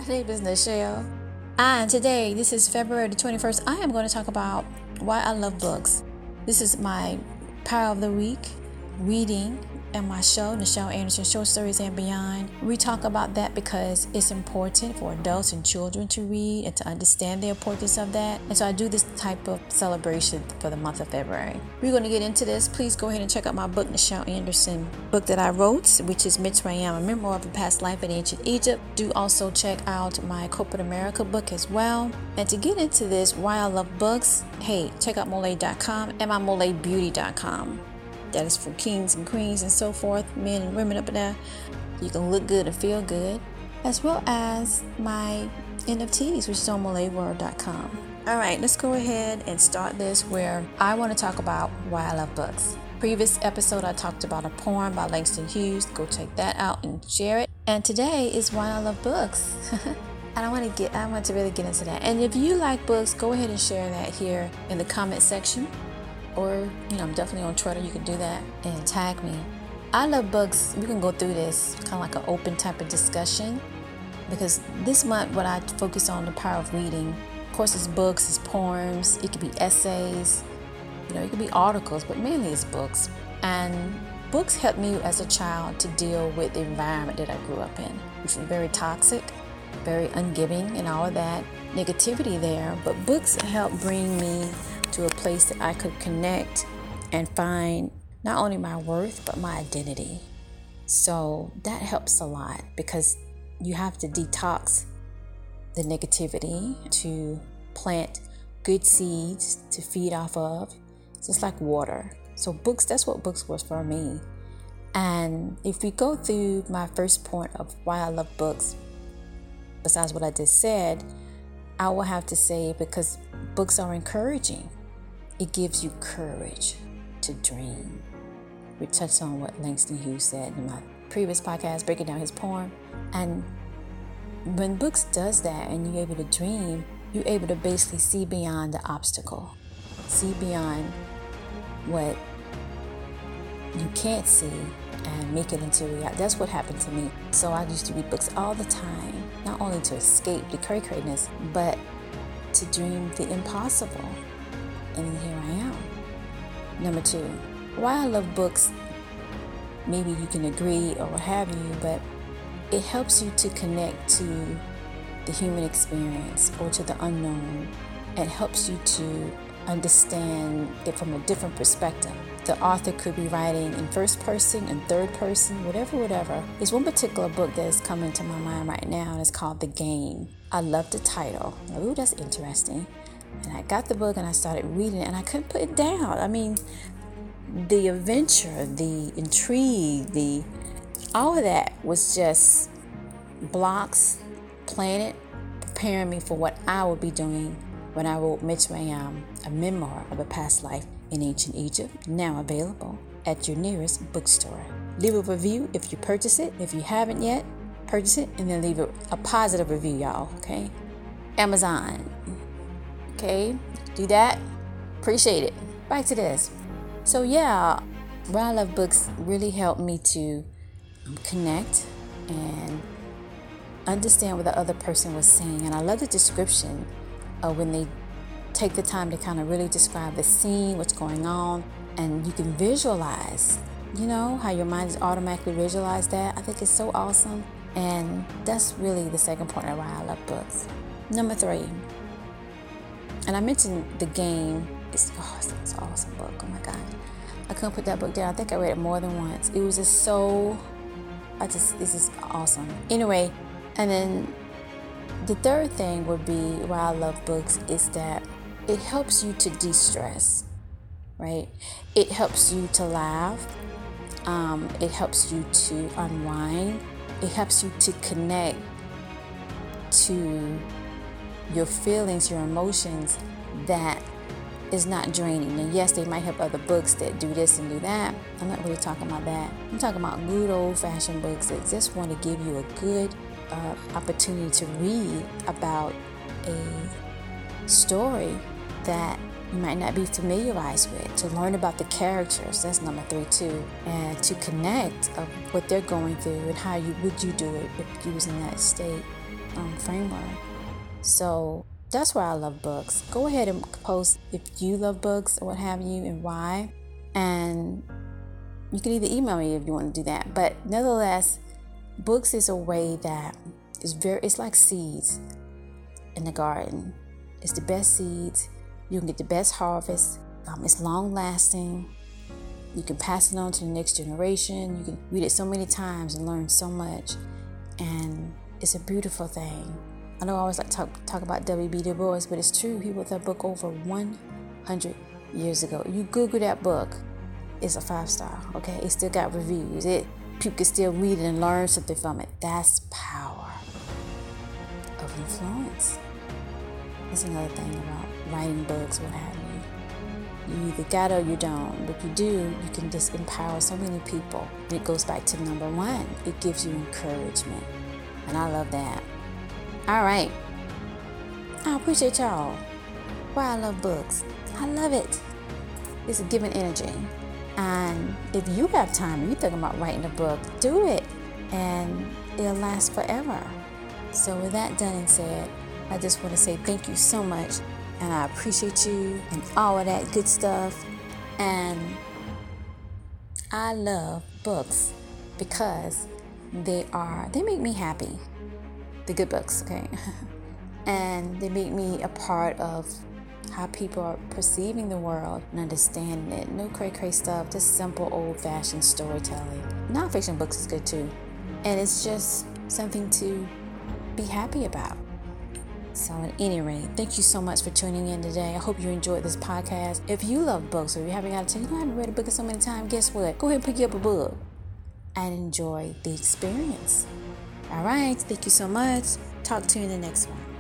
My name is Nichelle, and today, this is February the 21st, I am going to talk about why I love books. This is my Power of the Week, reading, and my show, Nichelle Anderson Short Stories and Beyond. We talk about that because it's important for adults and children to read and to understand the importance of that. And so I do this type of celebration for the month of February. We're going to get into this. Please go ahead and check out my book, Nichelle Anderson, book that I wrote, which is Mitzrayim, a memoir of a past life in ancient Egypt. Do also check out my Corporate America book as well. And to get into this, why I love books, hey, check out Molay.com and my MolayBeauty.com. That is for kings and queens and so forth, men and women up there. You can look good and feel good, as well as my NFTs, which is on MolayWorld.com. All right, let's go ahead and start this where I want to talk about why I love books. Previous episode, I talked about a poem by Langston Hughes. Go check that out and share it. And today is why I love books. And I want to really get into that. And if you like books, go ahead and share that here in the comment section. Or, I'm definitely on Twitter. You can do that and tag me. I love books. We can go through this kind of like an open type of discussion. Because this month, what I focus on, the power of reading. Of course, it's books, it's poems. It could be essays. It could be articles, but mainly it's books. And books helped me as a child to deal with the environment that I grew up in, which was very toxic, very ungiving, and all of that negativity there. But books helped bring me to a place that I could connect and find not only my worth, but my identity. So that helps a lot because you have to detox the negativity to plant good seeds to feed off of, just like water. So books, that's what books was for me. And if we go through my first point of why I love books, besides what I just said, I will have to say because books are encouraging. It gives you courage to dream. We touched on what Langston Hughes said in my previous podcast, breaking down his poem. And when books does that and you're able to dream, you're able to basically see beyond the obstacle. See beyond what you can't see and make it into reality. That's what happened to me. So I used to read books all the time, not only to escape the cray-crayness, but to dream the impossible. And here I am. Number 2, why I love books, maybe you can agree or what have you, but it helps you to connect to the human experience or to the unknown. It helps you to understand it from a different perspective. The author could be writing in first person and third person, whatever. There's one particular book that is coming to my mind right now, and it's called The Game. I love the title. Ooh, that's interesting. And I got the book and I started reading it and I couldn't put it down. I mean, the adventure, the intrigue, all of that was just blocks planted, preparing me for what I would be doing when I wrote Mitzrayim, a memoir of a past life in ancient Egypt, now available at your nearest bookstore. Leave a review if you purchase it. If you haven't yet, purchase it and then leave a positive review, y'all, okay? Amazon. Okay, do that. Appreciate it. Back to this. So yeah, why I love books really helped me to connect and understand what the other person was saying. And I love the description of when they take the time to kind of really describe the scene, what's going on, and you can visualize, how your mind is automatically visualize that. I think it's so awesome. And that's really the second point of why I love books. Number 3. And I mentioned The Game. It's an awesome book. Oh my God. I couldn't put that book down. I think I read it more than once. It was just this is awesome. Anyway, and then the third thing would be why I love books is that it helps you to de-stress, right? It helps you to laugh. It helps you to unwind. It helps you to connect to your feelings, your emotions, that is not draining. And yes, they might have other books that do this and do that. I'm not really talking about that. I'm talking about good old-fashioned books that just want to give you a good opportunity to read about a story that you might not be familiarized with, to learn about the characters. That's number 3 too, and to connect of what they're going through and how would you do it if you was in that state. framework. So that's why I love books. Go ahead and post if you love books or what have you and why. And you can either email me if you want to do that. But nevertheless, books is a way that it's like seeds in the garden. It's the best seeds. You can get the best harvest. It's long lasting. You can pass it on to the next generation. You can read it so many times and learn so much. And it's a beautiful thing. I know I always like to talk about W.B. Du Bois, but it's true. He wrote that book over 100 years ago. You Google that book, it's a 5-star, okay? It still got reviews. People can still read it and learn something from it. That's power of influence. That's another thing about writing books, what have you. You either got it or you don't. But if you do, you can just empower so many people. And it goes back to number one. It gives you encouragement. And I love that. All right. I appreciate y'all. Why I love books. I love it. It's a giving energy. And if you have time and you're thinking about writing a book, do it. And it'll last forever. So with that done and said, I just want to say thank you so much. And I appreciate you and all of that good stuff. And I love books because they make me happy. The good books, okay? And they make me a part of how people are perceiving the world and understanding it. No cray stuff, just simple old-fashioned storytelling. Non-fiction books is good too. And it's just something to be happy about. So at any rate, thank you so much for tuning in today. I hope you enjoyed this podcast. If you love books or you haven't got to, I haven't read a book in so many times, guess what? Go ahead and pick you up a book and enjoy the experience. All right, thank you so much. Talk to you in the next one.